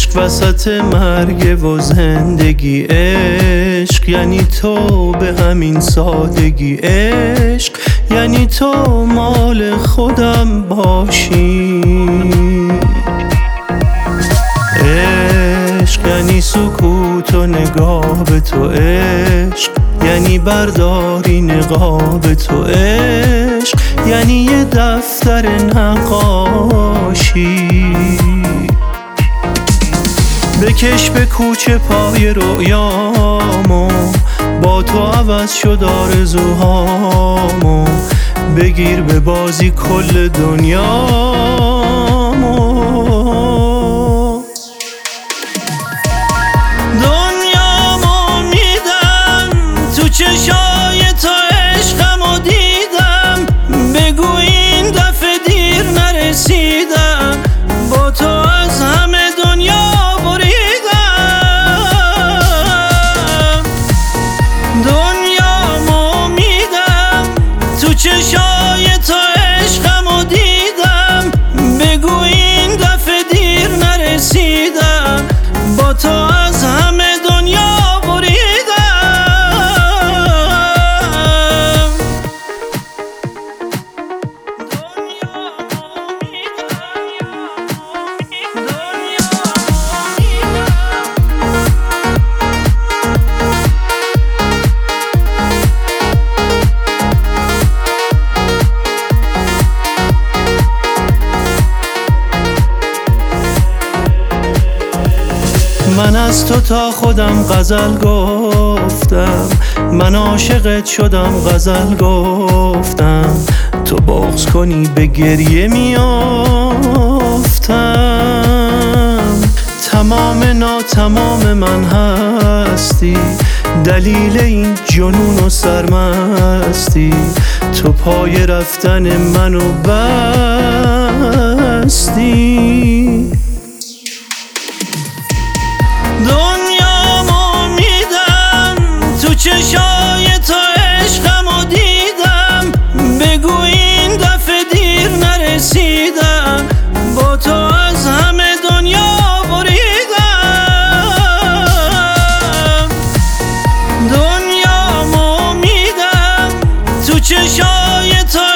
عشق وسط مرگ و زندگی، عشق یعنی تو به همین سادگی، عشق یعنی تو مال خودم باشی، عشق یعنی سکوت و نگاه به تو، عشق یعنی برداری نقاب تو، عشق یعنی یه دفتر نقاشی. بکش به کوچه پای رویامو، با تو عوض شد آرزوهامو، بگیر به بازی کل دنیامو. دنیامو میدم تو چشای تو، عشقمو دیدم، بگو این دفعه دیر نرسیدم، با تو از همه دنیا چشای تو عشقمو دیدم، بگو این دفعه دیر نرسیدم، با تو از همه دنیا بریدم. من از تو تا خودم غزل گفتم، من عاشقت شدم غزل گفتم، تو بغض کنی به گریه میافتم. تمام ناتمام من هستی، دلیل این جنون و سرمستی، تو پای رفتن منو بستی. دنیامو میدم تو چشای تو، عشقمو دیدم، بگو این دفعه دیر نرسیدم، با تو از همه دنیا بریدم. دنیامو میدم تو چشای تو،